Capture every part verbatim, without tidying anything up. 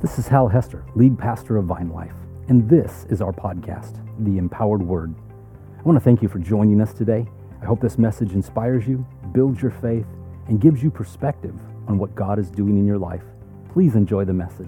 This is Hal Hester, lead pastor of Vine Life, and this is our podcast, The Empowered Word. I want to thank you for joining us today. I hope this message inspires you, builds your faith, and gives you perspective on what God is doing in your life. Please enjoy the message.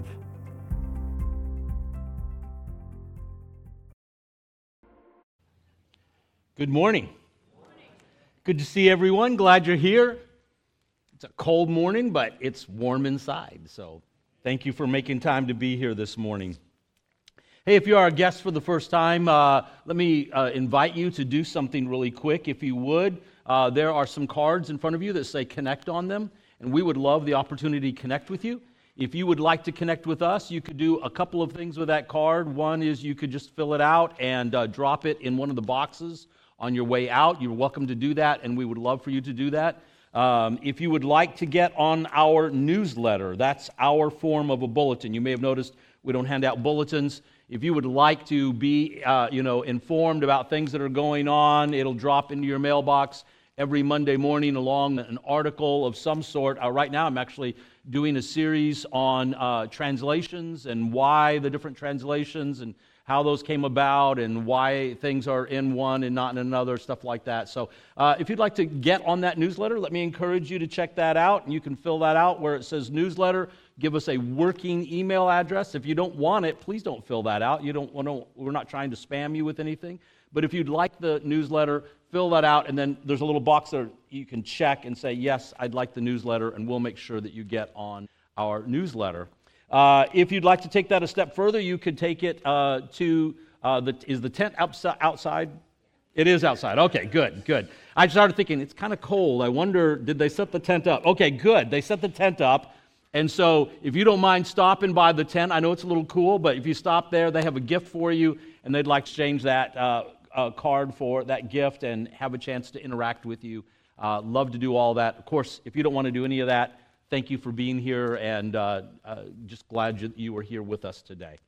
Good morning. Good to see everyone. Glad you're here. It's a cold morning, but it's warm inside. So thank you for making time to be here this morning. Hey, if you are a guest for the first time, uh, let me uh, invite you to do something really quick. If you would, uh, there are some cards in front of you that say connect on them, and we would love the opportunity to connect with you. If you would like to connect with us, you could do a couple of things with that card. One is you could just fill it out and uh, drop it in one of the boxes on your way out. You're welcome to do that, and we would love for you to do that. Um, if you would like to get on our newsletter, that's our form of a bulletin. You may have noticed we don't hand out bulletins. If you would like to be, uh, you know, informed about things that are going on, it'll drop into your mailbox every Monday morning along an article of some sort. Uh, right now, I'm actually doing a series on uh, translations and why the different translations and how those came about and why things are in one and not in another, stuff like that. So uh, if you'd like to get on that newsletter, let me encourage you to check that out. And you can fill that out where it says newsletter. Give us a working email address. If you don't want it, please don't fill that out. You don't want to, we're not trying to spam you with anything. But if you'd like the newsletter, fill that out, and then there's a little box there you can check and say, yes, I'd like the newsletter, and we'll make sure that you get on our newsletter. Uh, if you'd like to take that a step further, you could take it uh, to, uh, the, is the tent outside? It is outside. Okay, good, good. I started thinking, it's kind of cold. I wonder, did they set the tent up? Okay, good. They set the tent up. And so if you don't mind stopping by the tent, I know it's a little cool, but if you stop there, they have a gift for you, and they'd like to exchange that uh, uh, card for that gift and have a chance to interact with you. Uh, love to do all that. Of course, if you don't want to do any of that, thank you for being here, and uh, uh, just glad you, you were here with us today.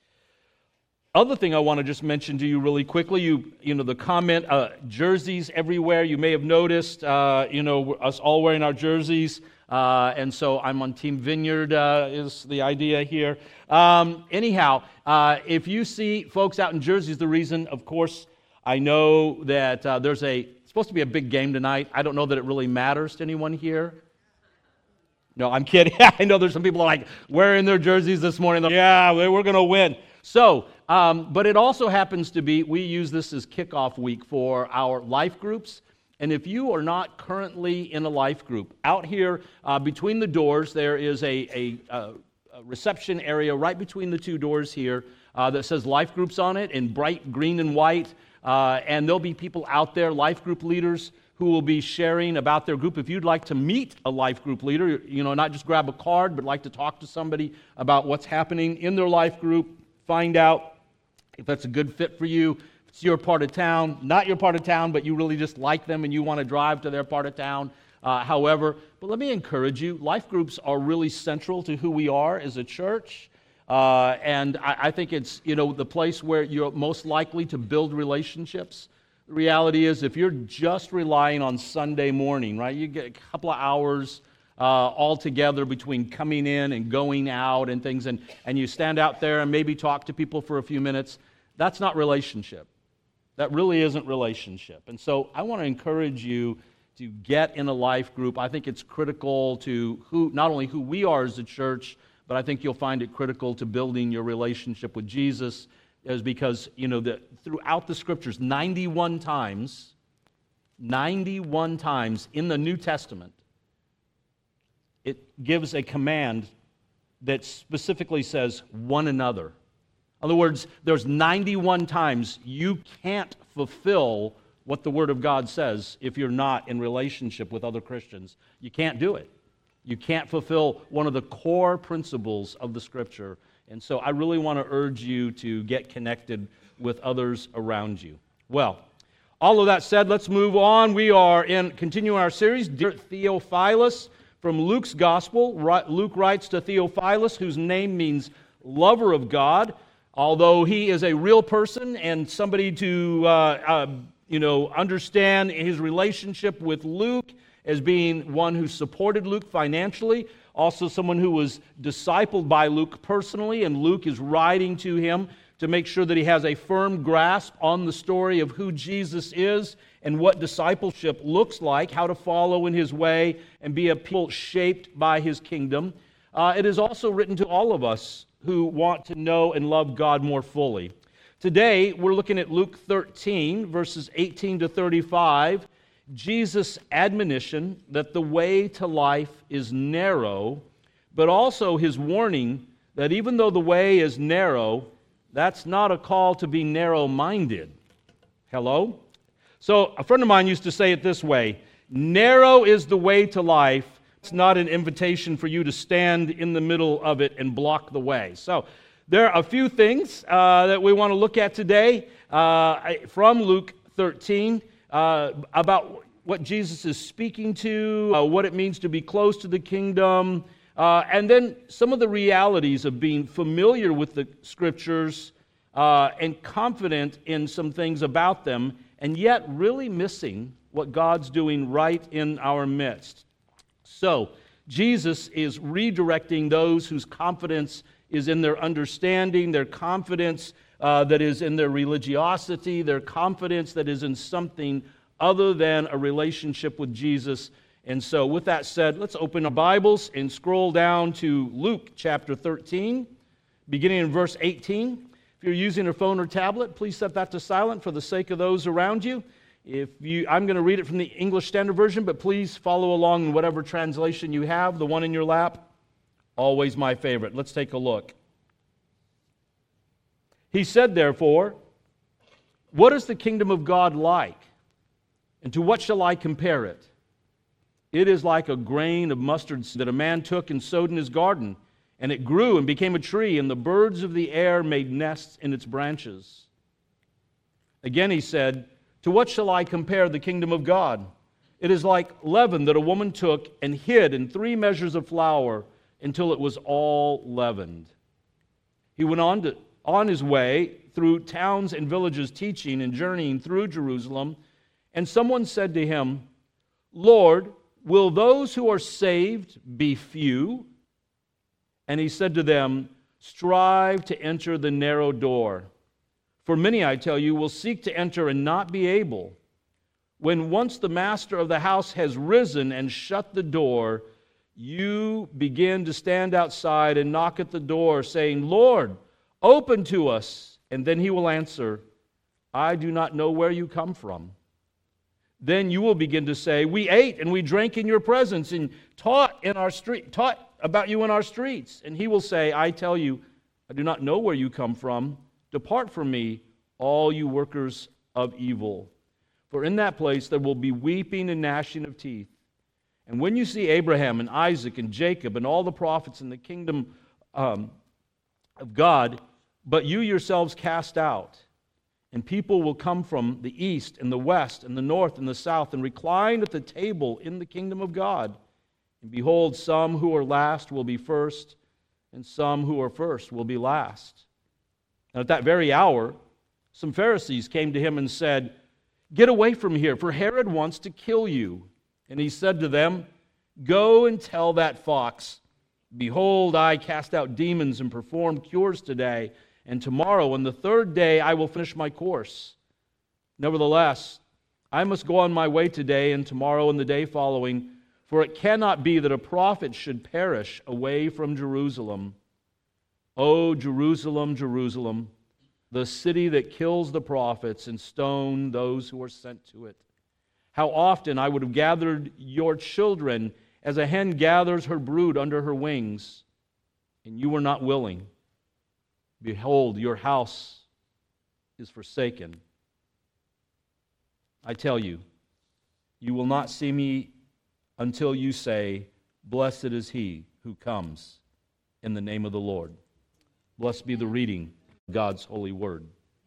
Other thing I want to just mention to you really quickly, you you know, the comment, uh, jerseys everywhere. You may have noticed, uh, you know, us all wearing our jerseys, uh, and so I'm on Team Vineyard uh, is the idea here. Um, anyhow, uh, if you see folks out in jerseys, the reason, of course, I know that uh, there's a, it's supposed to be a big game tonight. I don't know that it really matters to anyone here. No, I'm kidding. I know there's some people like wearing their jerseys this morning. Like, yeah, we're going to win. So, um, but it also happens to be, we use this as kickoff week for our life groups. And if you are not currently in a life group, out here uh, between the doors, there is a, a, a reception area right between the two doors here uh, that says life groups on it in bright green and white. Uh, and there'll be people out there, life group leaders, who will be sharing about their group. If you'd like to meet a life group leader, you know, not just grab a card, but like to talk to somebody about what's happening in their life group, find out if that's a good fit for you, if it's your part of town, not your part of town, but you really just like them and you want to drive to their part of town, uh, however. But let me encourage you, life groups are really central to who we are as a church. Uh, and I, I think it's, you know, the place where you're most likely to build relationships. The reality is, if you're just relying on Sunday morning, right, you get a couple of hours uh, all together between coming in and going out and things, and, and you stand out there and maybe talk to people for a few minutes, that's not relationship. That really isn't relationship. And so I want to encourage you to get in a life group. I think it's critical to who, not only who we are as a church, but I think you'll find it critical to building your relationship with Jesus. Is because, you know, that throughout the Scriptures, ninety-one times, ninety-one times in the New Testament, it gives a command that specifically says one another. In other words, there's ninety-one times you can't fulfill what the Word of God says if you're not in relationship with other Christians. You can't do it. You can't fulfill one of the core principles of the Scripture. And so I really want to urge you to get connected with others around you. Well, all of that said, let's move on. We are in continuing our series, Dear Theophilus, from Luke's Gospel. Luke writes to Theophilus, whose name means lover of God. Although he is a real person and somebody to uh, uh, you know understand his relationship with Luke as being one who supported Luke financially. also someone who was discipled by Luke personally, and Luke is writing to him to make sure that he has a firm grasp on the story of who Jesus is and what discipleship looks like, how to follow in his way and be a people shaped by his kingdom. Uh, it is also written to all of us who want to know and love God more fully. Today, we're looking at Luke thirteen, verses eighteen to thirty-five, Jesus' admonition that the way to life is narrow, but also his warning that even though the way is narrow, that's not a call to be narrow-minded. Hello? So a friend of mine used to say it this way: narrow is the way to life. It's not an invitation for you to stand in the middle of it and block the way. So there are a few things uh, that we want to look at today uh, from Luke thirteen uh, about what Jesus is speaking to, uh, what it means to be close to the kingdom, uh, and then some of the realities of being familiar with the Scriptures uh, and confident in some things about them, and yet really missing what God's doing right in our midst. So, Jesus is redirecting those whose confidence is in their understanding, their confidence uh, that is in their religiosity, their confidence that is in something other than a relationship with Jesus. And so, with that said, let's open our Bibles and scroll down to Luke chapter thirteen, beginning in verse eighteen. If you're using a phone or tablet, please set that to silent for the sake of those around you. If you, I'm going to read it from the English Standard Version, but please follow along in whatever translation you have, the one in your lap. Always my favorite. Let's take a look. He said, therefore, "What is the kingdom of God like? And to what shall I compare it? It is like a grain of mustard seed that a man took and sowed in his garden, and it grew and became a tree, and the birds of the air made nests in its branches." Again he said, "To what shall I compare the kingdom of God? It is like leaven that a woman took and hid in three measures of flour until it was all leavened." He went on to, on his way through towns and villages, teaching and journeying through Jerusalem. And someone said to him, "Lord, will those who are saved be few?" And he said to them, "Strive to enter the narrow door. For many, I tell you, will seek to enter and not be able. When once the master of the house has risen and shut the door, you begin to stand outside and knock at the door, saying, 'Lord, open to us.' And then he will answer, 'I do not know where you come from.' Then you will begin to say, 'We ate and we drank in your presence and taught in our street, taught about you in our streets.' And he will say, 'I tell you, I do not know where you come from. Depart from me, all you workers of evil.' For in that place there will be weeping and gnashing of teeth. And when you see Abraham and Isaac and Jacob and all the prophets in the kingdom um, of God, but you yourselves cast out, and people will come from the east and the west and the north and the south and recline at the table in the kingdom of God. And behold, some who are last will be first, and some who are first will be last." And at that very hour, some Pharisees came to him and said, "Get away from here, for Herod wants to kill you." And he said to them, "Go and tell that fox, behold, I cast out demons and perform cures today, and tomorrow and the third day I will finish my course. Nevertheless, I must go on my way today and tomorrow and the day following, for it cannot be that a prophet should perish away from Jerusalem. O Jerusalem, Jerusalem, the city that kills the prophets and stone those who are sent to it. How often I would have gathered your children as a hen gathers her brood under her wings, and you were not willing. Behold, your house is forsaken. I tell you, you will not see me until you say, 'Blessed is he who comes in the name of the Lord.'" Blessed be the reading of God's holy word.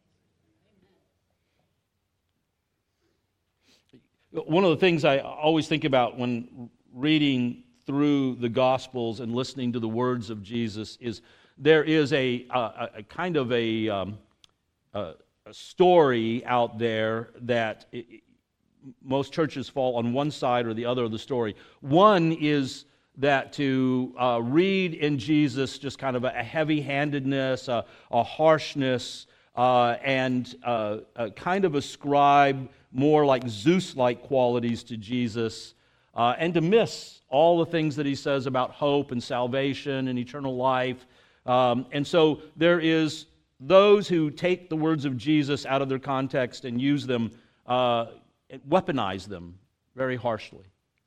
One of the things I always think about when reading through the Gospels and listening to the words of Jesus is there is a, a, a kind of a, um, a, a story out there that it, most churches fall on one side or the other of the story. One is that to uh, read in Jesus just kind of a heavy-handedness, a, a harshness, uh, and uh, uh, kind of ascribe more like Zeus-like qualities to Jesus, uh, and to miss all the things that he says about hope and salvation and eternal life. Um, and so there is those who take the words of Jesus out of their context and use them, uh, weaponize them very harshly.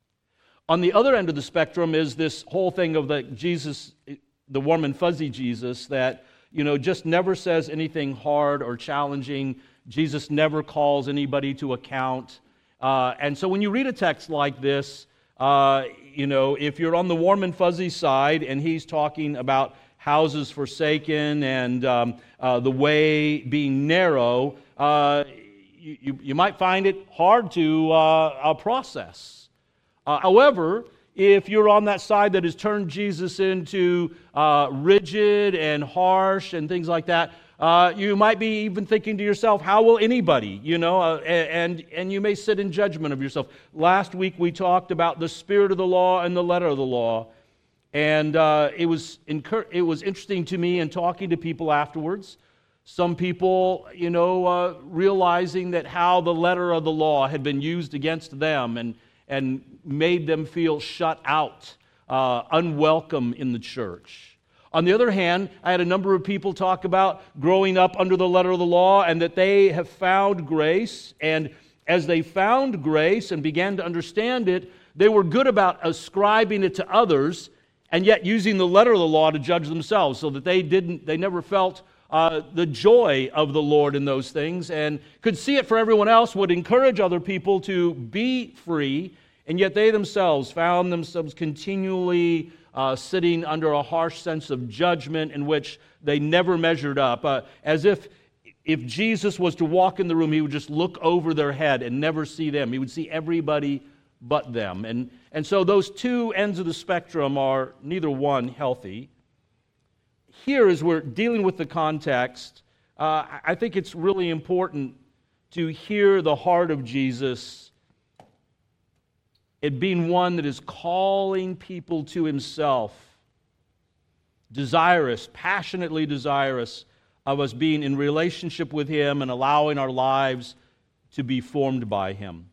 On the other end of the spectrum is this whole thing of the Jesus, the warm and fuzzy Jesus that, you know, just never says anything hard or challenging. Jesus never calls anybody to account. Uh, and so when you read a text like this, uh, you know, if you're on the warm and fuzzy side and he's talking about houses forsaken and um, uh, the way being narrow, uh, you, you might find it hard to uh, uh, process. Uh, however, if you're on that side that has turned Jesus into uh, rigid and harsh and things like that, uh, you might be even thinking to yourself, how will anybody, you know, uh, and, and you may sit in judgment of yourself. Last week we talked about the spirit of the law and the letter of the law, and uh, it was incur- it was interesting to me in talking to people afterwards. Some people, you know, uh, realizing that how the letter of the law had been used against them and and made them feel shut out, uh, unwelcome in the church. On the other hand, I had a number of people talk about growing up under the letter of the law and that they have found grace, and as they found grace and began to understand it, they were good about ascribing it to others and yet using the letter of the law to judge themselves, so that they didn't, they never felt uh, the joy of the Lord in those things and could see it for everyone else, would encourage other people to be free, and yet they themselves found themselves continually uh, sitting under a harsh sense of judgment in which they never measured up, uh, as if if Jesus was to walk in the room, he would just look over their head and never see them. He would see everybody but them. And, and so those two ends of the spectrum are neither one healthy. Here, as we're dealing with the context, uh, I think it's really important to hear the heart of Jesus, it being one that is calling people to himself, desirous, passionately desirous of us being in relationship with him and allowing our lives to be formed by him.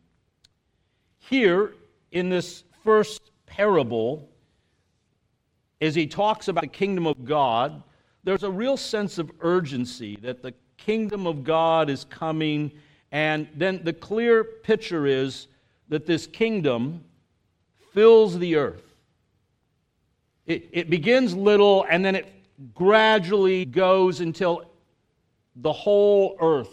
Here, in this first parable, as he talks about the kingdom of God, there's a real sense of urgency that the kingdom of God is coming, and then the clear picture is that this kingdom fills the earth. It, it begins little, and then it gradually goes until the whole earth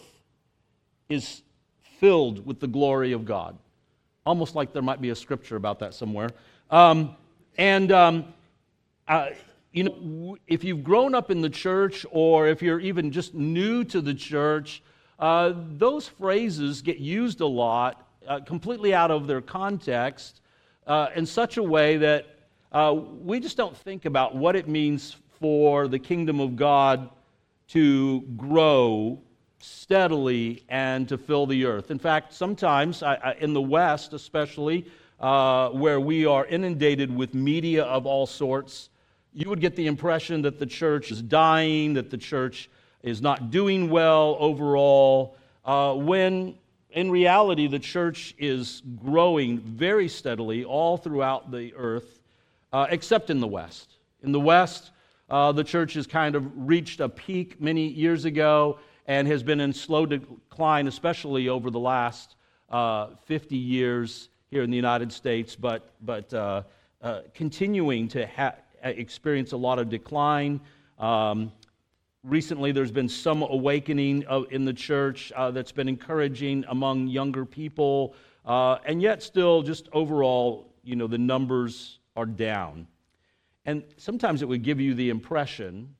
is filled with the glory of God. Almost like there might be a scripture about that somewhere. Um, and, um, uh, you know, if you've grown up in the church, or if you're even just new to the church, uh, those phrases get used a lot, uh, completely out of their context, uh, in such a way that uh, we just don't think about what it means for the kingdom of God to grow steadily and to fill the earth. In fact, sometimes I, I, in the West especially, uh, where we are inundated with media of all sorts, you would get the impression that the church is dying, that the church is not doing well overall, uh, when in reality the church is growing very steadily all throughout the earth, uh, except in the West. In the West, uh, the church has kind of reached a peak many years ago and has been in slow decline, especially over the last uh, fifty years here in the United States, but, but uh, uh, continuing to ha- experience a lot of decline. Um, recently, there's been some awakening of, in the church uh, that's been encouraging among younger people, uh, and yet still just overall, you know, the numbers are down. And sometimes it would give you the impression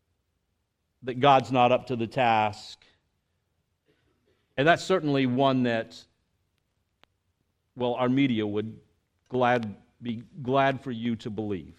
that God's not up to the task. And that's certainly one that, well, our media would glad be glad for you to believe.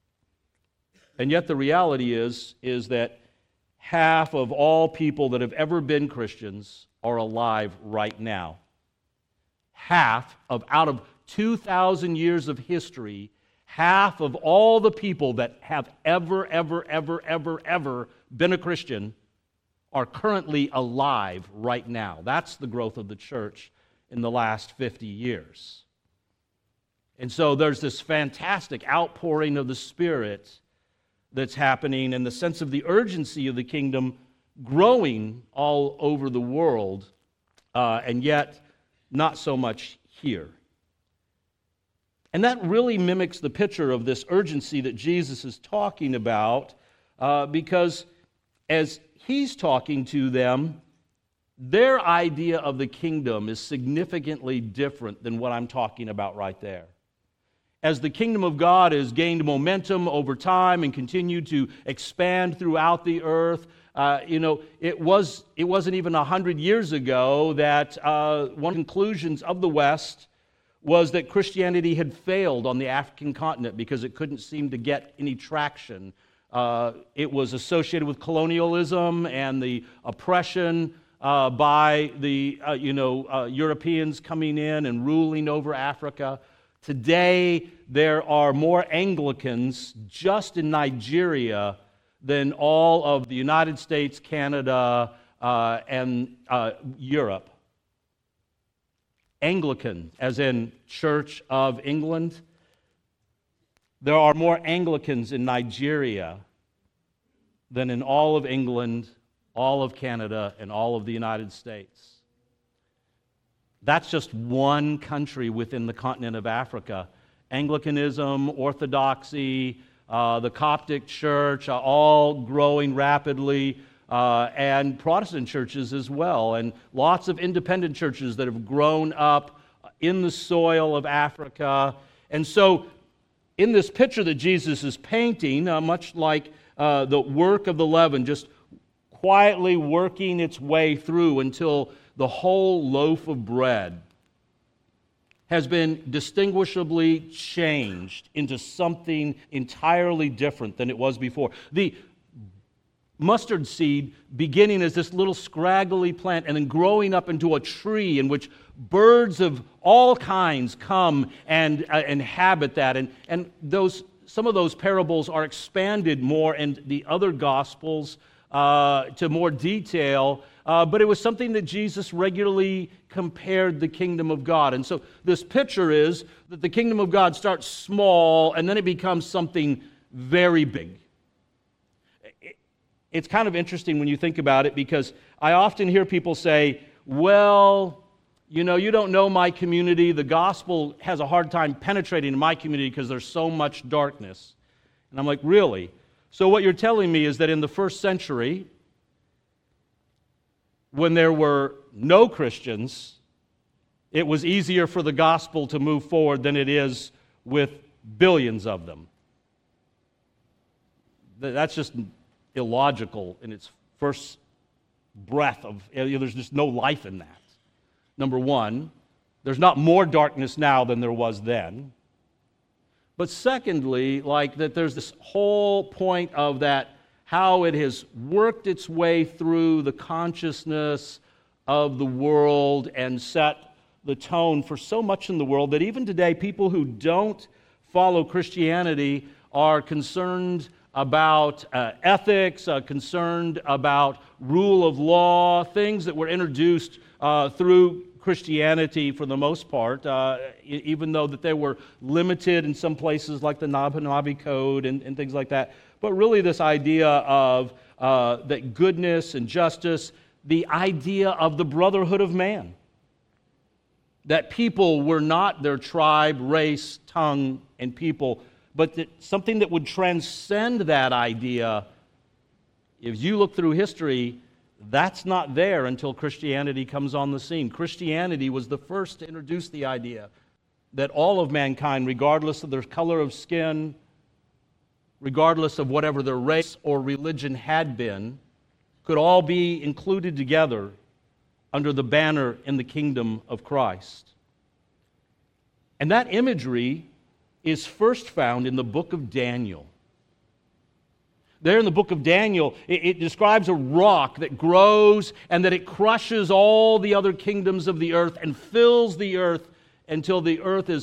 And yet the reality is, is that half of all people that have ever been Christians are alive right now. Half of, out of two thousand years of history, Half of all the people that have ever, ever, ever, ever, ever been a Christian are currently alive right now. That's the growth of the church in the last fifty years. And so there's this fantastic outpouring of the Spirit that's happening, and the sense of the urgency of the kingdom growing all over the world, uh, and yet not so much here. And that really mimics the picture of this urgency that Jesus is talking about, uh, because as he's talking to them, their idea of the kingdom is significantly different than what I'm talking about right there. As the kingdom of God has gained momentum over time and continued to expand throughout the earth, uh, you know, it was it wasn't even a hundred years ago that uh, one of the conclusions of the West was that Christianity had failed on the African continent because it couldn't seem to get any traction. Uh, it was associated with colonialism and the oppression uh, by the uh, you know uh, Europeans coming in and ruling over Africa. Today, there are more Anglicans just in Nigeria than all of the United States, Canada, uh, and uh, Europe. Anglican, as in Church of England. There are more Anglicans in Nigeria than in all of England, all of Canada, and all of the United States. That's just one country within the continent of Africa. Anglicanism, Orthodoxy, uh, the Coptic Church, uh, all growing rapidly, uh, and Protestant churches as well, and lots of independent churches that have grown up in the soil of Africa. And so, in this picture that Jesus is painting, uh, much like uh, the work of the leaven, just quietly working its way through until the whole loaf of bread has been distinguishably changed into something entirely different than it was before. The mustard seed beginning as this little scraggly plant and then growing up into a tree in which birds of all kinds come and uh, inhabit that. And, and those some of those parables are expanded more in the other Gospels uh, to more detail. Uh, but it was something that Jesus regularly compared the kingdom of God. And so this picture is that the kingdom of God starts small and then it becomes something very big. It, it's kind of interesting when you think about it, because I often hear people say, well, you know, you don't know my community. The gospel has a hard time penetrating in my community because there's so much darkness. And I'm like, really? So what you're telling me is that in the first century, when there were no Christians, it was easier for the gospel to move forward than it is with billions of them. That's just illogical in its first breath of, there's just no life in that. Number one, there's not more darkness now than there was then. But secondly, like that there's this whole point of that, how it has worked its way through the consciousness of the world and set the tone for so much in the world that even today people who don't follow Christianity are concerned about uh, ethics, uh, concerned about rule of law, things that were introduced uh, through Christianity for the most part, uh, even though that they were limited in some places like the Nab Hammadi Code and, and things like that. But really this idea of uh, that goodness and justice, the idea of the brotherhood of man. That people were not their tribe, race, tongue, and people, but that something that would transcend that idea. If you look through history, that's not there until Christianity comes on the scene. Christianity was the first to introduce the idea that all of mankind, regardless of their color of skin, regardless of whatever their race or religion had been, could all be included together under the banner in the kingdom of Christ. And that imagery is first found in the book of Daniel. There in the book of Daniel, it, it describes a rock that grows and that it crushes all the other kingdoms of the earth and fills the earth until the earth is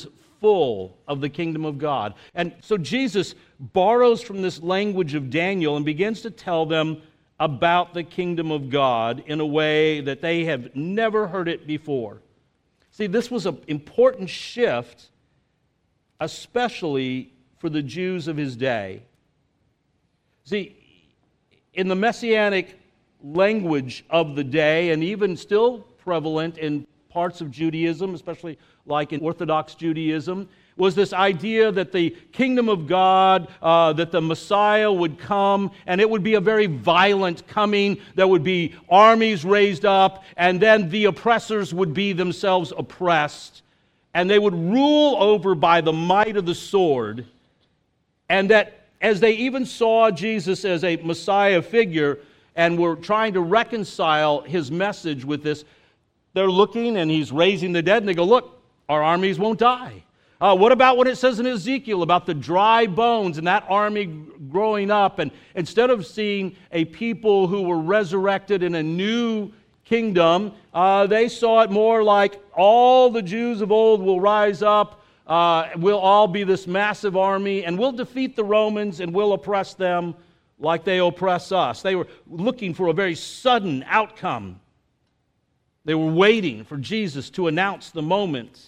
full of the kingdom of God. And so Jesus borrows from this language of Daniel and begins to tell them about the kingdom of God in a way that they have never heard it before. See, this was an important shift, especially for the Jews of his day. See, in the Messianic language of the day, and even still prevalent in parts of Judaism, especially like in Orthodox Judaism, was this idea that the kingdom of God, uh, that the Messiah would come, and it would be a very violent coming. There would be armies raised up, and then the oppressors would be themselves oppressed, and they would rule over by the might of the sword, and that as they even saw Jesus as a Messiah figure and were trying to reconcile his message with this, they're looking and he's raising the dead, and they go, look, our armies won't die. Uh, what about what it says in Ezekiel about the dry bones and that army growing up? And instead of seeing a people who were resurrected in a new kingdom, uh, they saw it more like all the Jews of old will rise up, uh, we'll all be this massive army, and we'll defeat the Romans and we'll oppress them like they oppress us. They were looking for a very sudden outcome. They were waiting for Jesus to announce the moment.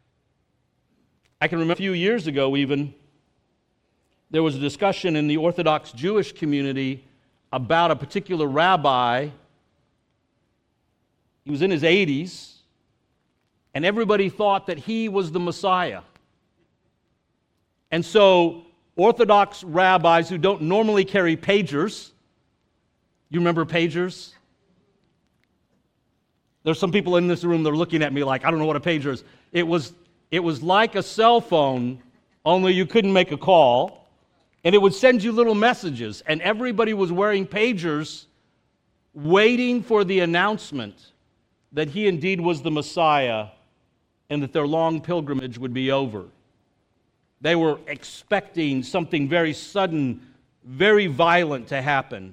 I can remember a few years ago even, there was a discussion in the Orthodox Jewish community about a particular rabbi. He was in his eighties, and everybody thought that he was the Messiah. And so Orthodox rabbis who don't normally carry pagers, you remember pagers? There's some people in this room that are looking at me like, I don't know what a pager is. It was, it was like a cell phone, only you couldn't make a call, and it would send you little messages, and everybody was wearing pagers waiting for the announcement that he indeed was the Messiah and that their long pilgrimage would be over. They were expecting something very sudden, very violent to happen.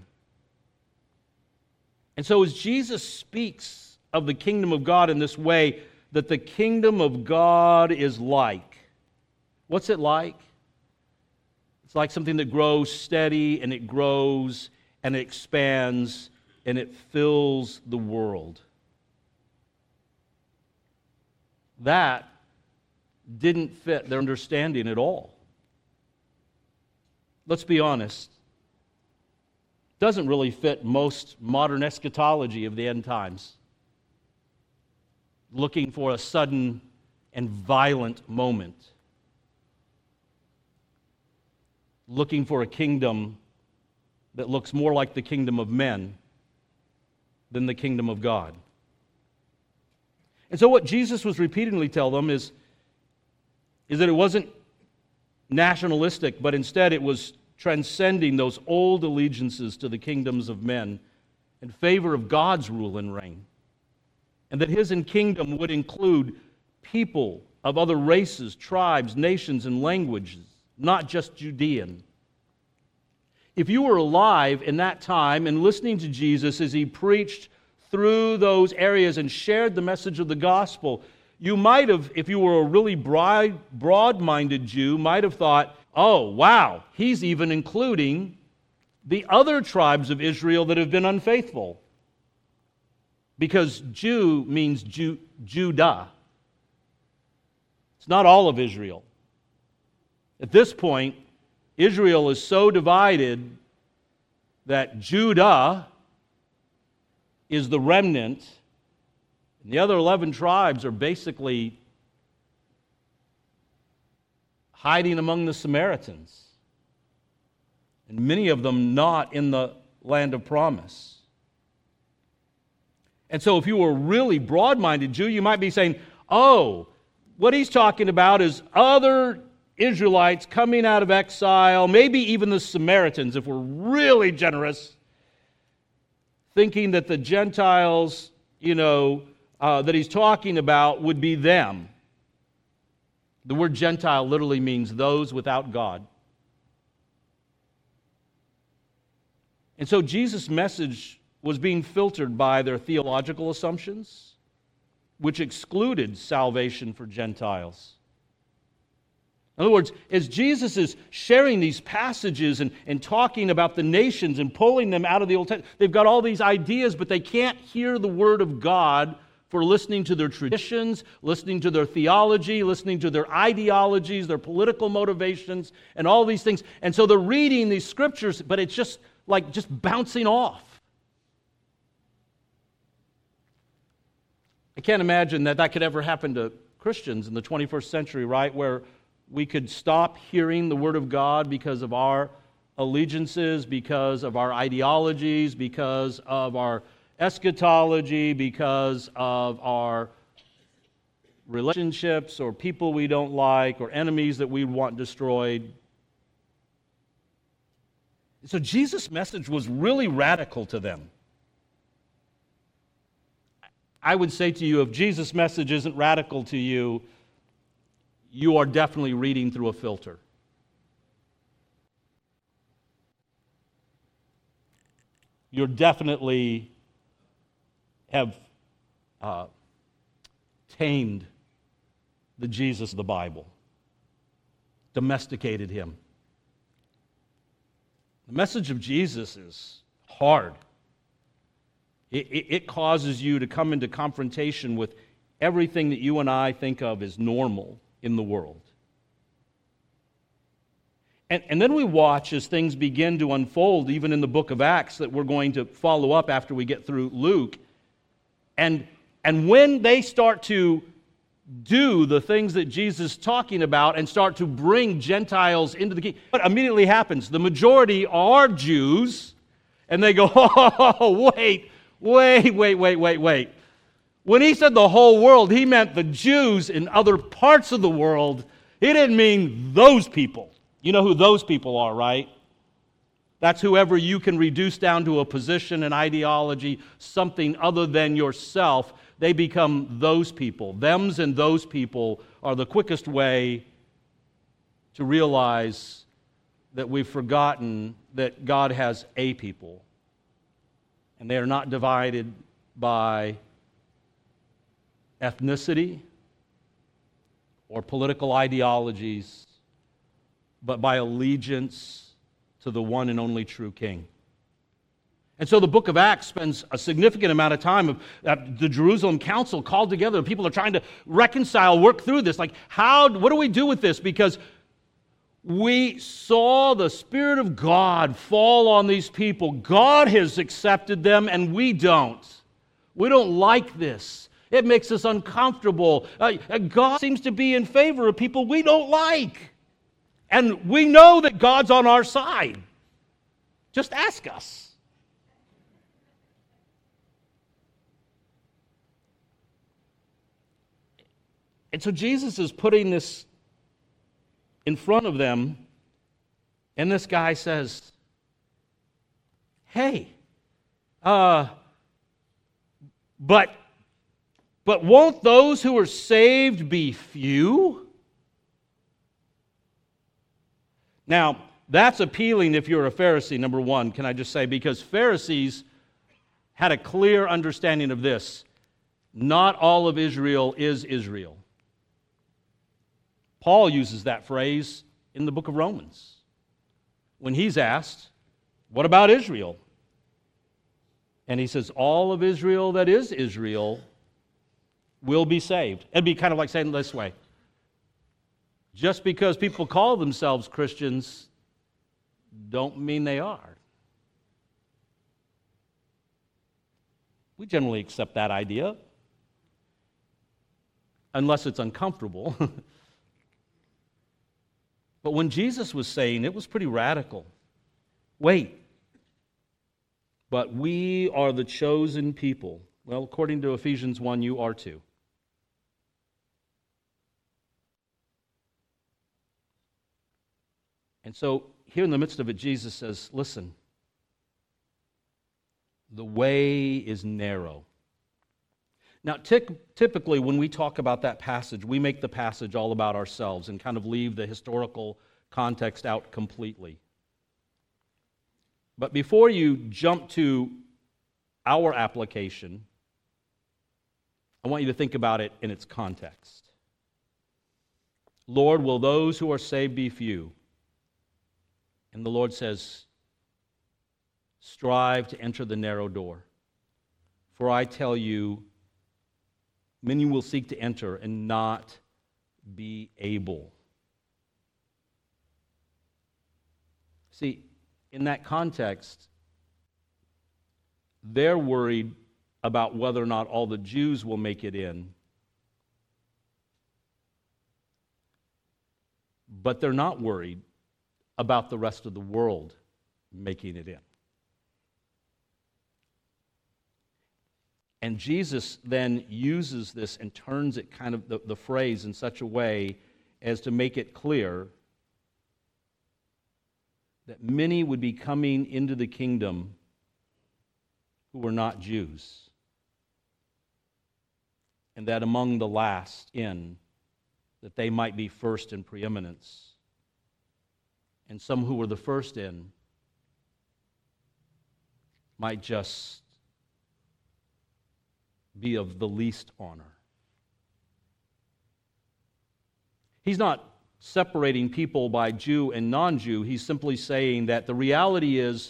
And so as Jesus speaks of the kingdom of God in this way, that the kingdom of God is like, what's it like? It's like something that grows steady, and it grows and it expands and it fills the world. That didn't fit their understanding at all. Let's be honest. It doesn't really fit most modern eschatology of the end times. Looking for a sudden and violent moment. Looking for a kingdom that looks more like the kingdom of men than the kingdom of God. And so what Jesus was repeatedly telling them is, is that it wasn't nationalistic, but instead it was transcending those old allegiances to the kingdoms of men in favor of God's rule and reign. And that his kingdom would include people of other races, tribes, nations, and languages, not just Judean. If you were alive in that time and listening to Jesus as he preached through those areas and shared the message of the gospel, you might have, if you were a really broad, broad-minded Jew, might have thought, oh, wow, he's even including the other tribes of Israel that have been unfaithful. Because Jew means Ju- Judah. It's not all of Israel. At this point, Israel is so divided that Judah is the remnant, and the other eleven tribes are basically hiding among the Samaritans, and many of them not in the land of promise. And so if you were a really broad-minded Jew, you might be saying, oh, what he's talking about is other Israelites coming out of exile, maybe even the Samaritans, if we're really generous, thinking that the Gentiles, you know, uh, that he's talking about would be them. The word Gentile literally means those without God. And so Jesus' message was being filtered by their theological assumptions, which excluded salvation for Gentiles. In other words, as Jesus is sharing these passages and, and talking about the nations and pulling them out of the Old Testament, they've got all these ideas, but they can't hear the Word of God for listening to their traditions, listening to their theology, listening to their ideologies, their political motivations, and all these things. And so they're reading these scriptures, but it's just like just bouncing off. I can't imagine that that could ever happen to Christians in the twenty-first century, right, where we could stop hearing the Word of God because of our allegiances, because of our ideologies, because of our eschatology, because of our relationships or people we don't like or enemies that we want destroyed. So Jesus' message was really radical to them. I would say to you, if Jesus' message isn't radical to you, you are definitely reading through a filter. You're definitely have uh, tamed the Jesus of the Bible, domesticated him. The message of Jesus is hard. It, it, it causes you to come into confrontation with everything that you and I think of as normal in the world. And, and then we watch as things begin to unfold, even in the book of Acts, that we're going to follow up after we get through Luke. And, and when they start to do the things that Jesus is talking about and start to bring Gentiles into the kingdom, what immediately happens? The majority are Jews, and they go, oh, wait, wait, wait, wait, wait, wait. When he said the whole world, he meant the Jews in other parts of the world. He didn't mean those people. You know who those people are, right? That's whoever you can reduce down to a position, an ideology, something other than yourself. They become those people. Thems and those people are the quickest way to realize that we've forgotten that God has a people. And they are not divided by ethnicity or political ideologies, but by allegiance to the one and only true King. And so the book of Acts spends a significant amount of time of uh, the Jerusalem council called together. People are trying to reconcile, work through this. Like, how? What do we do with this? Because we saw the Spirit of God fall on these people. God has accepted them, and we don't. We don't like this. It makes us uncomfortable. Uh, God seems to be in favor of people we don't like. And we know that God's on our side. Just ask us. And so Jesus is putting this in front of them, and this guy says, hey, uh, but, but won't those who are saved be few? Now, that's appealing if you're a Pharisee, number one, can I just say, because Pharisees had a clear understanding of this. Not all of Israel is Israel. Paul uses that phrase in the book of Romans when he's asked, what about Israel? And he says, all of Israel that is Israel will be saved. It'd be kind of like saying it this way. Just because people call themselves Christians don't mean they are. We generally accept that idea, unless it's uncomfortable. But when Jesus was saying, it was pretty radical. Wait, but we are the chosen people. Well, according to Ephesians one, you are too. And so, here in the midst of it, Jesus says, listen, the way is narrow. Now, typically, when we talk about that passage, we make the passage all about ourselves and kind of leave the historical context out completely. But before you jump to our application, I want you to think about it in its context. Lord, will those who are saved be few? And the Lord says, strive to enter the narrow door. For I tell you, many will seek to enter and not be able. See, in that context, they're worried about whether or not all the Jews will make it in. But they're not worried about the rest of the world making it in. And Jesus then uses this and turns it kind of the, the phrase in such a way as to make it clear that many would be coming into the kingdom who were not Jews. And that among the last in, that they might be first in preeminence. And some who were the first in might just be of the least honor. He's not separating people by Jew and non-Jew. He's simply saying that the reality is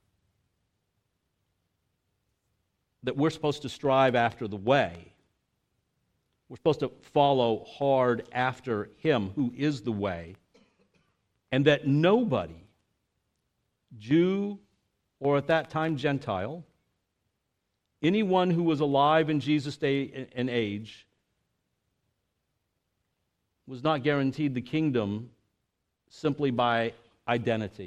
that we're supposed to strive after the way. We're supposed to follow hard after Him who is the way. And that nobody, Jew or at that time Gentile, anyone who was alive in Jesus' day and age, was not guaranteed the kingdom simply by identity.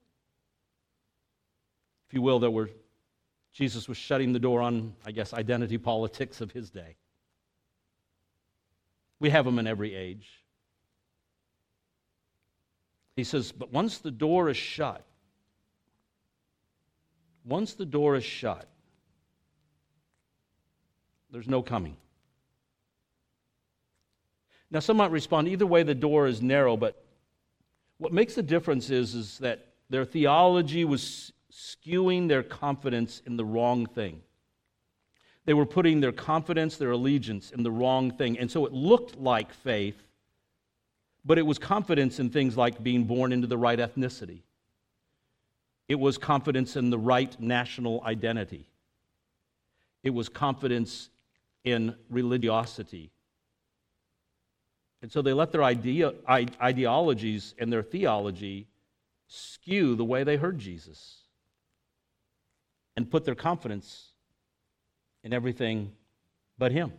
If you will, there were Jesus was shutting the door on, I guess, identity politics of his day. We have them in every age. He says, but once the door is shut, once the door is shut, there's no coming. Now, some might respond, either way the door is narrow, but what makes the difference is, is that their theology was skewing their confidence in the wrong thing. They were putting their confidence, their allegiance in the wrong thing. And so it looked like faith, but it was confidence in things like being born into the right ethnicity. It was confidence in the right national identity. It was confidence in religiosity. And so they let their idea, ideologies and their theology skew the way they heard Jesus and put their confidence in everything but Him.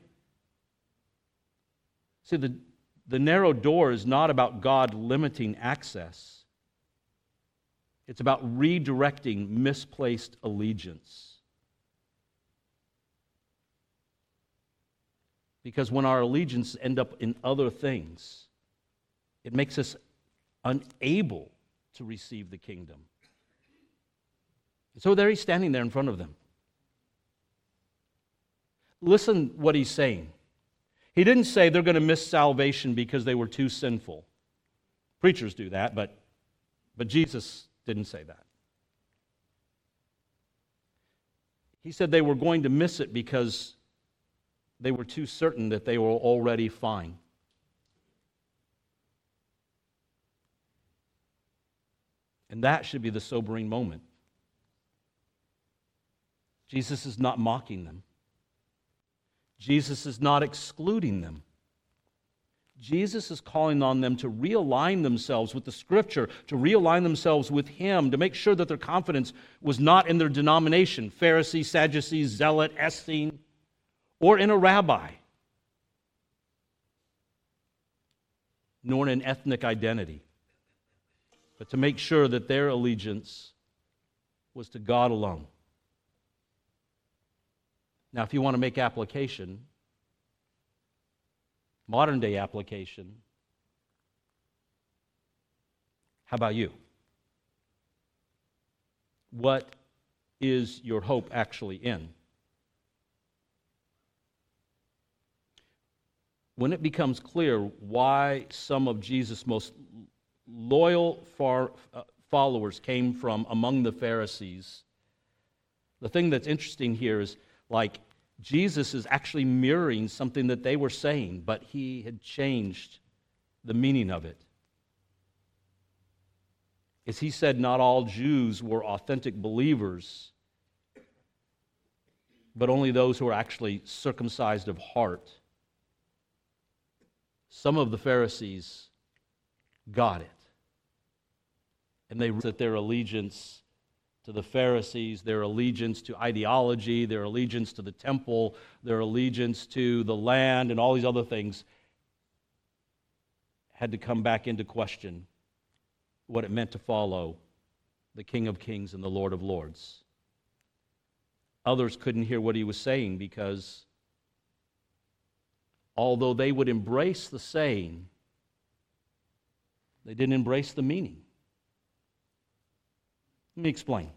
See, the, the narrow door is not about God limiting access. It's about redirecting misplaced allegiance. Because when our allegiance end up in other things, it makes us unable to receive the kingdom. So there he's standing there in front of them. Listen what he's saying. He didn't say they're going to miss salvation because they were too sinful. Preachers do that, but, but Jesus didn't say that. He said they were going to miss it because they were too certain that they were already fine. And that should be the sobering moment. Jesus is not mocking them. Jesus is not excluding them. Jesus is calling on them to realign themselves with the Scripture, to realign themselves with Him, to make sure that their confidence was not in their denomination, Pharisee, Sadducee, Zealot, Essene, or in a rabbi, nor in an ethnic identity, but to make sure that their allegiance was to God alone. Now, if you want to make application, modern day application, how about you? What is your hope actually in? When it becomes clear why some of Jesus' most loyal far, uh, followers came from among the Pharisees, the thing that's interesting here is, like, Jesus is actually mirroring something that they were saying, but he had changed the meaning of it. As he said, not all Jews were authentic believers, but only those who were actually circumcised of heart. Some of the Pharisees got it. And they set their allegiance to the Pharisees, their allegiance to ideology, their allegiance to the temple, their allegiance to the land, and all these other things had to come back into question what it meant to follow the King of Kings and the Lord of Lords. Others couldn't hear what he was saying because although they would embrace the saying, they didn't embrace the meaning. Let me explain.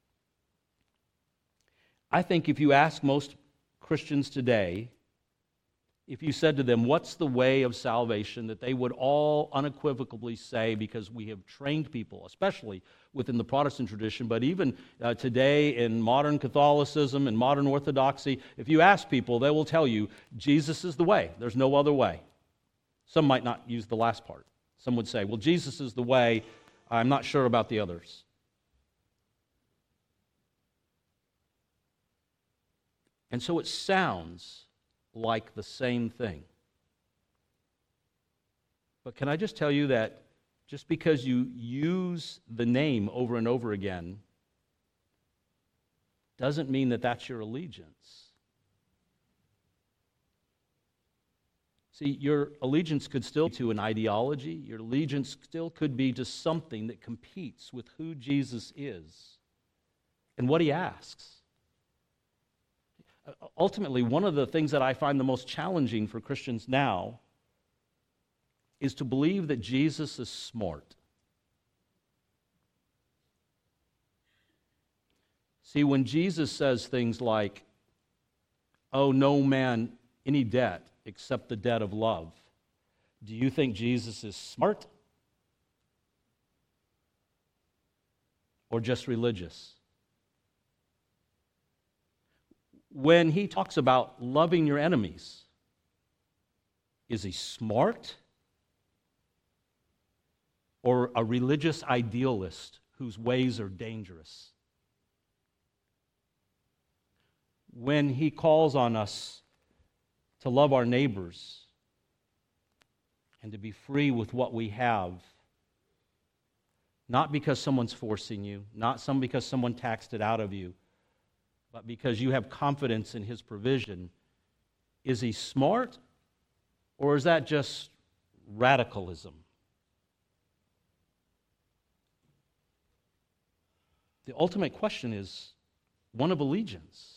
I think if you ask most Christians today, if you said to them, what's the way of salvation, that they would all unequivocally say, because we have trained people, especially within the Protestant tradition, but even uh, today in modern Catholicism and modern Orthodoxy, if you ask people, they will tell you, Jesus is the way. There's no other way. Some might not use the last part. Some would say, well, Jesus is the way. I'm not sure about the others. And so it sounds like the same thing. But can I just tell you that just because you use the name over and over again doesn't mean that that's your allegiance. See, your allegiance could still be to an ideology. Your allegiance still could be to something that competes with who Jesus is and what he asks. Ultimately, one of the things that I find the most challenging for Christians now is to believe that Jesus is smart. See, when Jesus says things like, "Oh, no man any debt except the debt of love," do you think Jesus is smart or just religious? When he talks about loving your enemies, is he smart or a religious idealist whose ways are dangerous? When he calls on us to love our neighbors and to be free with what we have, not because someone's forcing you, not some because someone taxed it out of you, but because you have confidence in his provision, is he smart or is that just radicalism? The ultimate question is one of allegiance.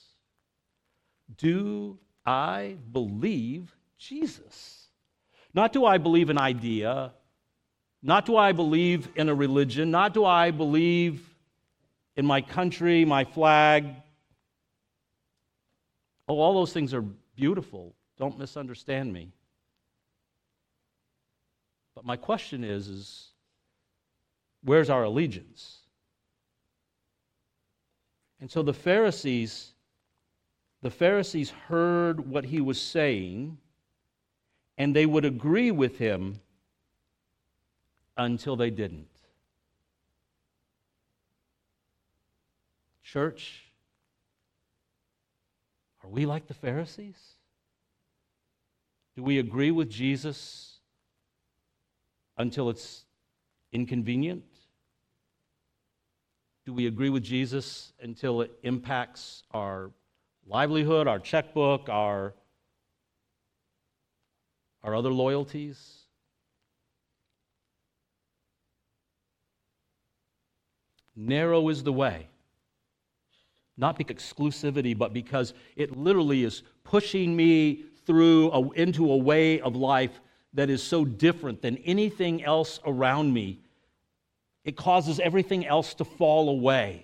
Do I believe Jesus? Not do I believe an idea, not do I believe in a religion, not do I believe in my country, my flag. Oh, all those things are beautiful. Don't misunderstand me. But my question is, is where's our allegiance? And so the Pharisees, the Pharisees heard what he was saying, and they would agree with him until they didn't. Church, are we like the Pharisees? Do we agree with Jesus until it's inconvenient? Do we agree with Jesus until it impacts our livelihood, our checkbook, our, our other loyalties? Narrow is the way. Not because exclusivity, but because it literally is pushing me through a, into a way of life that is so different than anything else around me. It causes everything else to fall away.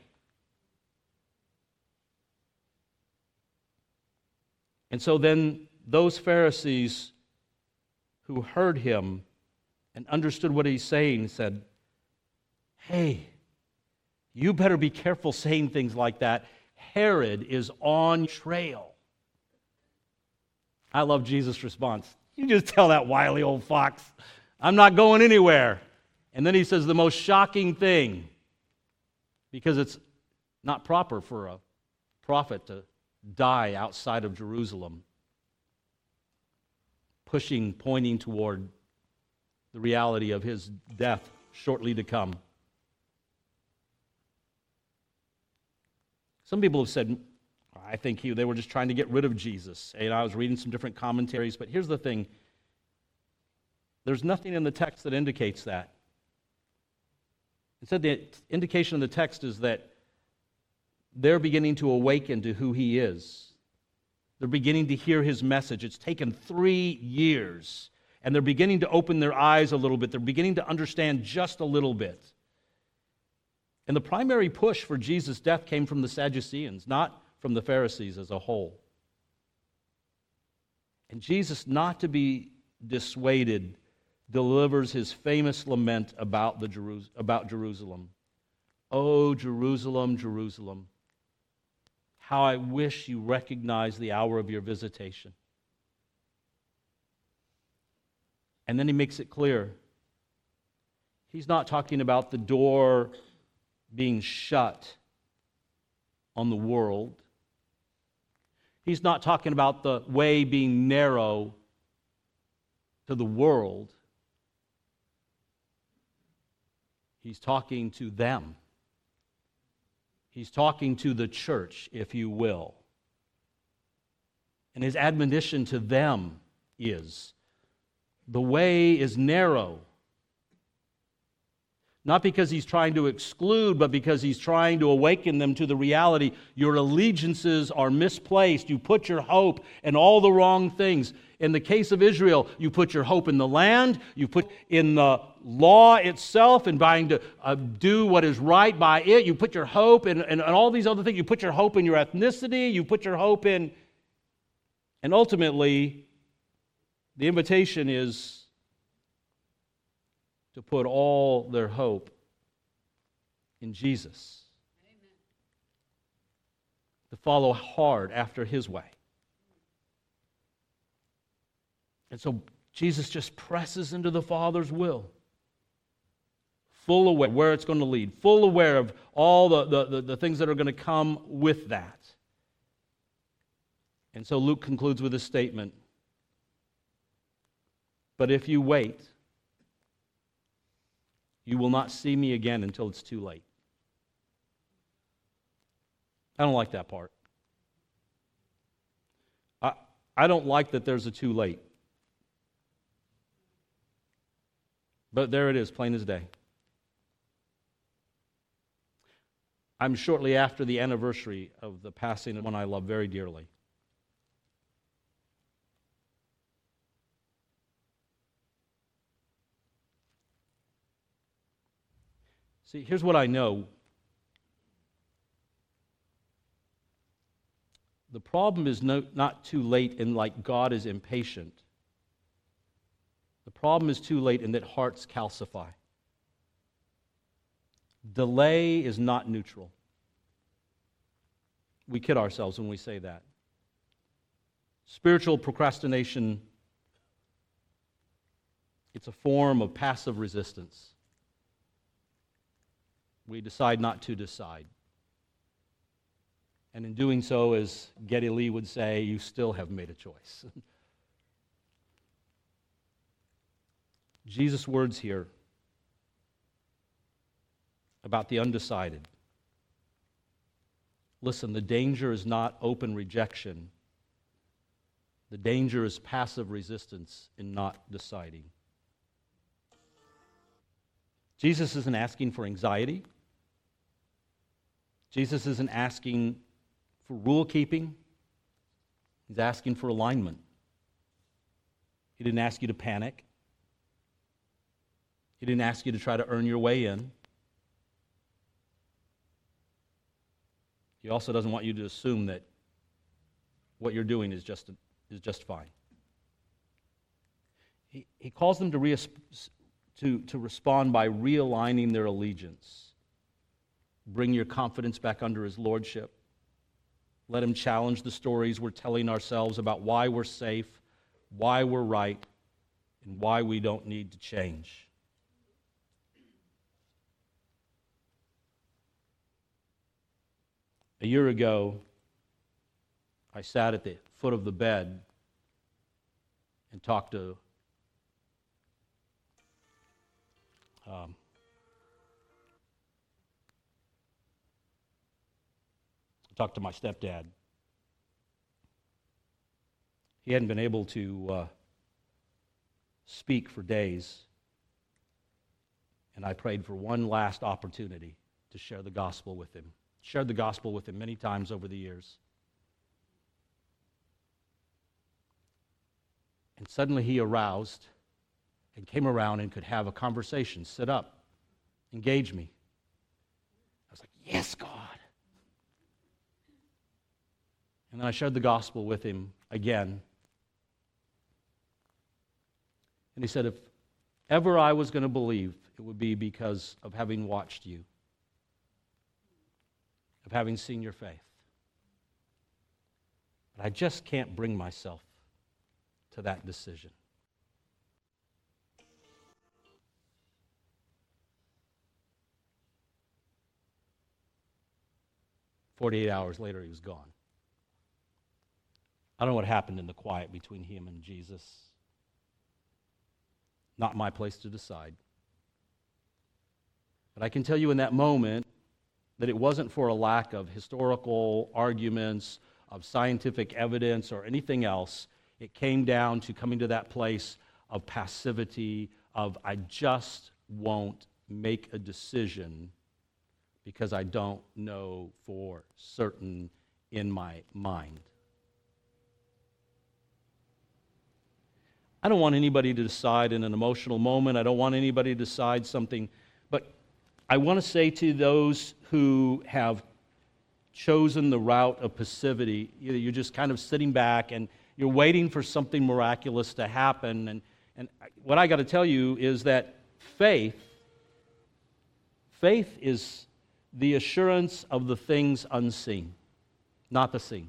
And so then those Pharisees who heard him and understood what he's saying said, "Hey, you better be careful saying things like that. Herod is on trail." I love Jesus' response. You just tell that wily old fox. I'm not going anywhere. And then he says the most shocking thing, because it's not proper for a prophet to die outside of Jerusalem, pushing, pointing toward the reality of his death shortly to come. Some people have said, I think he, they were just trying to get rid of Jesus. And I was reading some different commentaries, but here's the thing. There's nothing in the text that indicates that. Instead, the indication of the text is that they're beginning to awaken to who he is. They're beginning to hear his message. It's taken three years, and they're beginning to open their eyes a little bit. They're beginning to understand just a little bit. And the primary push for Jesus' death came from the Sadduceans, not from the Pharisees as a whole. And Jesus, not to be dissuaded, delivers his famous lament about, the Jeru- about Jerusalem. Oh, Jerusalem, Jerusalem, how I wish you recognized the hour of your visitation. And then he makes it clear. He's not talking about the door being shut on the world. He's not talking about the way being narrow to the world. He's talking to them. He's talking to the church, if you will. And his admonition to them is, the way is narrow. Not because he's trying to exclude, but because he's trying to awaken them to the reality. Your allegiances are misplaced. You put your hope in all the wrong things. In the case of Israel, you put your hope in the land, you put in the law itself and trying to uh, do what is right by it. You put your hope in, in, in all these other things. You put your hope in your ethnicity. You put your hope in... And ultimately, the invitation is to put all their hope in Jesus. Amen. To follow hard after his way. And so Jesus just presses into the Father's will. Full aware where it's going to lead. Full aware of all the, the, the, the things that are going to come with that. And so Luke concludes with a statement. But if you wait, you will not see me again until it's too late. I don't like that part. I, I don't like that there's a too late. But there it is, plain as day. I'm shortly after the anniversary of the passing of one I love very dearly. See, here's what I know. The problem is no, not too late in like God is impatient. The problem is too late in that hearts calcify. Delay is not neutral. We kid ourselves when we say that. Spiritual procrastination, it's a form of passive resistance. We decide not to decide. And in doing so, as Geddy Lee would say, you still have made a choice. Jesus' words here about the undecided. Listen, the danger is not open rejection. The danger is passive resistance in not deciding. Jesus isn't asking for anxiety. Jesus isn't asking for rule keeping. He's asking for alignment. He didn't ask you to panic. He didn't ask you to try to earn your way in. He also doesn't want you to assume that what you're doing is just, is just fine. He, he calls them to, re, to, to respond by realigning their allegiance. Bring your confidence back under his lordship. Let him challenge the stories we're telling ourselves about why we're safe, why we're right, and why we don't need to change. A year ago, I sat at the foot of the bed and talked to um, talked to my stepdad. He hadn't been able to uh, speak for days, and I prayed for one last opportunity to share the gospel with him. Shared the gospel with him many times over the years. And suddenly he aroused and came around and could have a conversation, sit up, engage me. I was like, yes, God. And then I shared the gospel with him again. And he said, if ever I was going to believe, it would be because of having watched you, of having seen your faith. But I just can't bring myself to that decision. forty-eight hours later, he was gone. I don't know what happened in the quiet between him and Jesus. Not my place to decide. But I can tell you in that moment that it wasn't for a lack of historical arguments, of scientific evidence, or anything else. It came down to coming to that place of passivity, of I just won't make a decision because I don't know for certain in my mind. I don't want anybody to decide in an emotional moment. I don't want anybody to decide something. But I want to say to those who have chosen the route of passivity, you're just kind of sitting back and you're waiting for something miraculous to happen. And, and what I got to tell you is that faith, faith is the assurance of the things unseen, not the seen.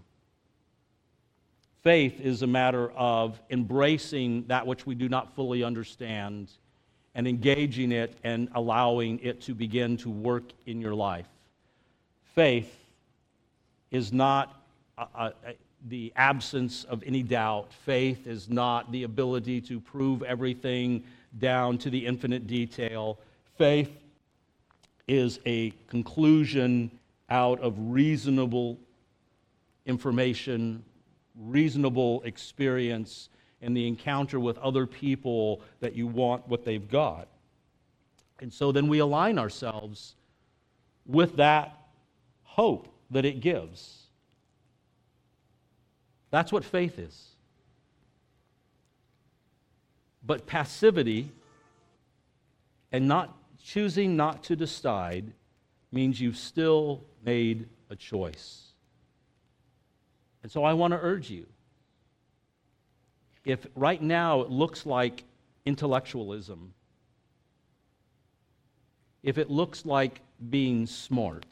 Faith is a matter of embracing that which we do not fully understand and engaging it and allowing it to begin to work in your life. Faith is not a, a, a, the absence of any doubt. Faith is not the ability to prove everything down to the infinite detail. Faith is a conclusion out of reasonable information, reasonable experience, and the encounter with other people that you want what they've got. And so then we align ourselves with that hope that it gives. That's what faith is. But passivity and not choosing not to decide means you've still made a choice. And so I want to urge you, if right now it looks like intellectualism, if it looks like being smart,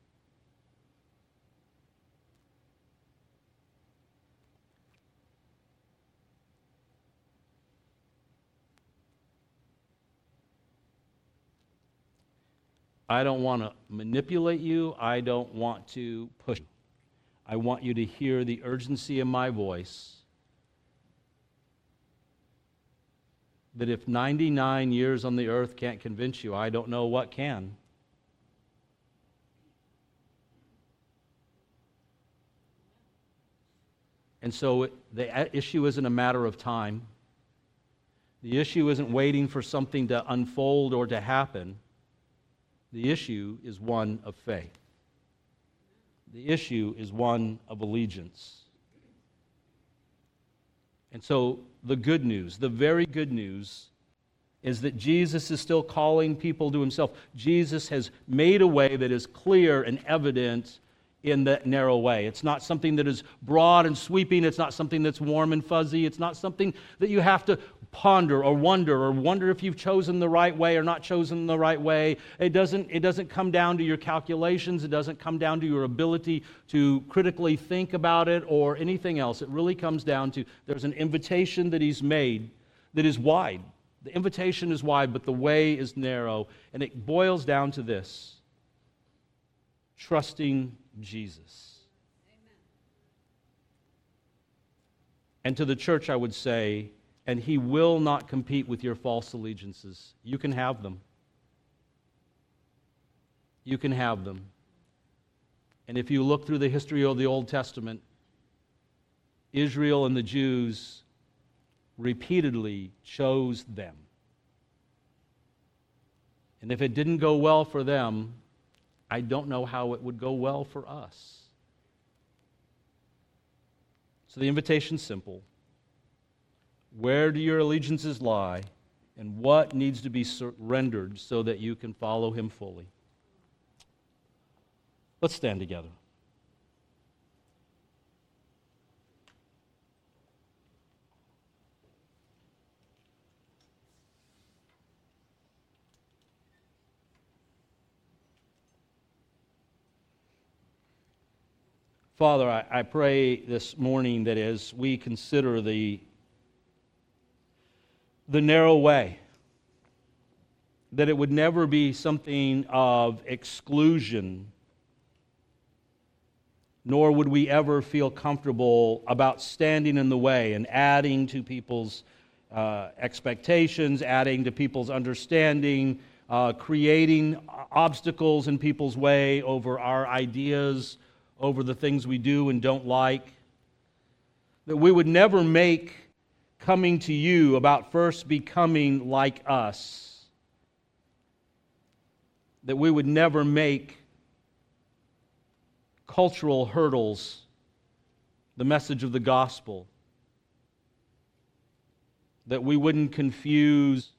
I don't want to manipulate you. I don't want to push you. I want you to hear the urgency in my voice that if ninety-nine years on the earth can't convince you, I don't know what can. And so it, the issue isn't a matter of time. The issue isn't waiting for something to unfold or to happen. The issue is one of faith. The issue is one of allegiance. And so the good news, the very good news, is that Jesus is still calling people to himself. Jesus has made a way that is clear and evident in that narrow way. It's not something that is broad and sweeping. It's not something that's warm and fuzzy. It's not something that you have to ponder or wonder or wonder if you've chosen the right way or not chosen the right way. It doesn't, it doesn't come down to your calculations. It doesn't come down to your ability to critically think about it or anything else. It really comes down to there's an invitation that he's made that is wide. The invitation is wide, but the way is narrow. And it boils down to this: trusting Jesus. Amen. And to the church, I would say, and He will not compete with your false allegiances. You can have them. You can have them. And if you look through the history of the Old Testament, Israel and the Jews repeatedly chose them. And if it didn't go well for them, I don't know how it would go well for us. So the invitation's simple. Where do your allegiances lie, and what needs to be surrendered so that you can follow Him fully? Let's stand together. Father, I, I pray this morning that as we consider the, the narrow way, that it would never be something of exclusion, nor would we ever feel comfortable about standing in the way and adding to people's uh, expectations, adding to people's understanding, uh, creating obstacles in people's way over our ideas, over the things we do and don't like. That we would never make coming to you about first becoming like us. That we would never make cultural hurdles the message of the gospel. That we wouldn't confuse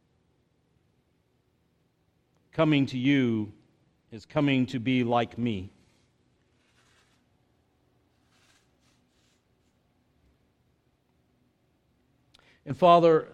coming to you as coming to be like me. And Father,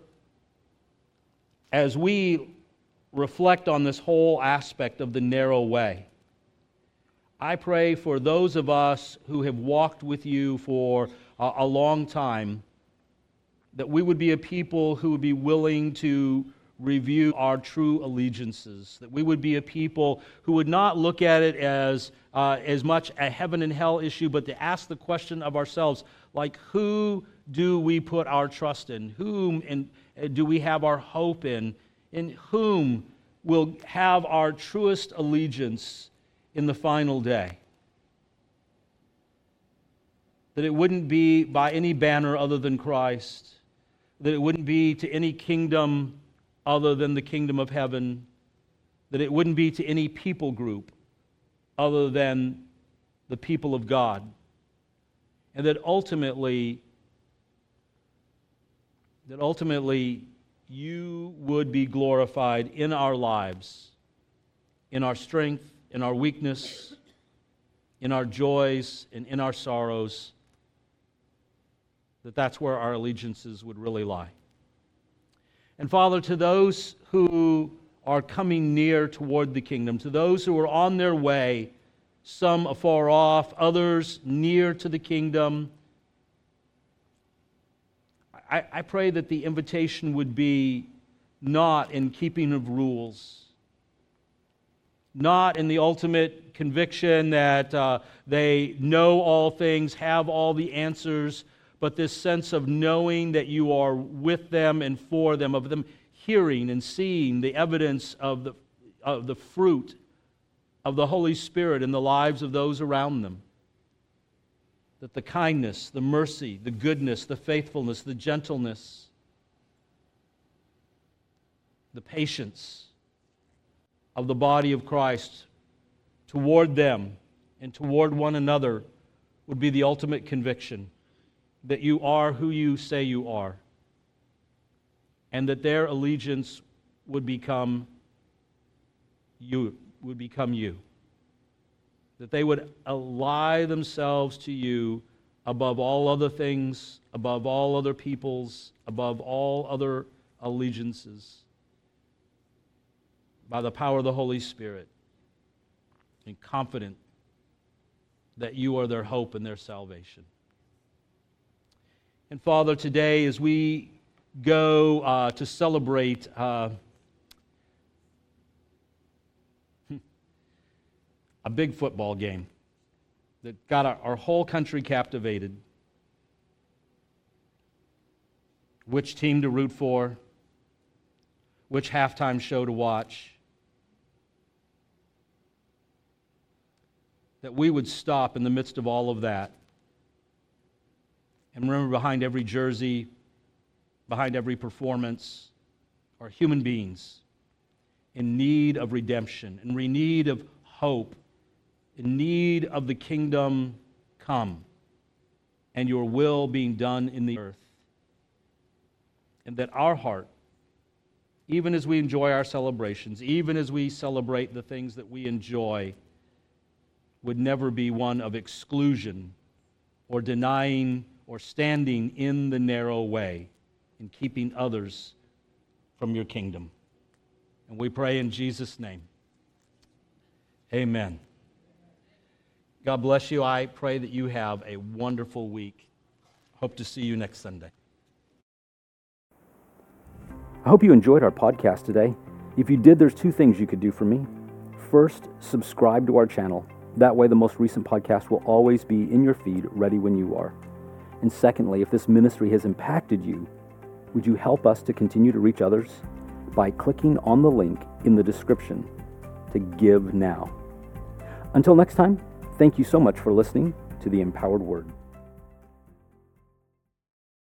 as we reflect on this whole aspect of the narrow way, I pray for those of us who have walked with you for a, a long time, that we would be a people who would be willing to review our true allegiances, that we would be a people who would not look at it as uh, as much a heaven and hell issue, but to ask the question of ourselves, like, who do we put our trust in? Whom and do we have our hope in? In whom will have our truest allegiance in the final day? That it wouldn't be by any banner other than Christ, that it wouldn't be to any kingdom other than the kingdom of heaven, that it wouldn't be to any people group other than the people of God, and that ultimately, that ultimately you would be glorified in our lives, in our strength, in our weakness, in our joys, and in our sorrows, that that's where our allegiances would really lie. And Father, to those who are coming near toward the kingdom, to those who are on their way, some afar off, others near to the kingdom, I, I pray that the invitation would be not in keeping of rules, not in the ultimate conviction that uh, they know all things, have all the answers, but this sense of knowing that you are with them and for them, of them hearing and seeing the evidence of the, of the fruit of the Holy Spirit in the lives of those around them. That the kindness, the mercy, the goodness, the faithfulness, the gentleness, the patience of the body of Christ toward them and toward one another would be the ultimate conviction that you are who you say you are, and that their allegiance would become you, would become you. That they would ally themselves to you above all other things, above all other peoples, above all other allegiances, by the power of the Holy Spirit, and confident that you are their hope and their salvation. And Father, today as we go uh, to celebrate uh, a big football game that got our, our whole country captivated. Which team to root for, which halftime show to watch. That we would stop in the midst of all of that and remember, behind every jersey, behind every performance, are human beings in need of redemption, in need of hope, in need of the kingdom come and your will being done in the earth. And that our heart, even as we enjoy our celebrations, even as we celebrate the things that we enjoy, would never be one of exclusion or denying or standing in the narrow way in keeping others from your kingdom. And we pray in Jesus' name. Amen. God bless you. I pray that you have a wonderful week. Hope to see you next Sunday. I hope you enjoyed our podcast today. If you did, there's two things you could do for me. First, subscribe to our channel. That way the most recent podcast will always be in your feed, ready when you are. And secondly, if this ministry has impacted you, would you help us to continue to reach others by clicking on the link in the description to give now? Until next time, thank you so much for listening to the Empowered Word.